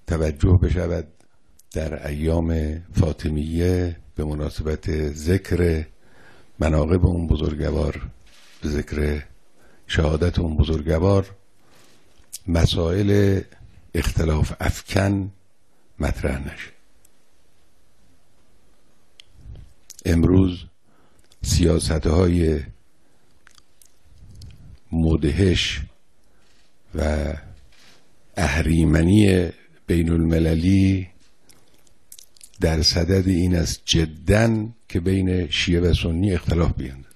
توجه بشود در ایام فاطمیه به مناسبت ذکر مناقب اون بزرگوار، به ذکر شهادت اون بزرگوار، مسائل اختلاف افکن مطرح نشه. امروز سیاست‌های مدهش و اهریمنی بین المللی در صدد این است جداً که بین شیعه و سنی اختلاف بیندازه.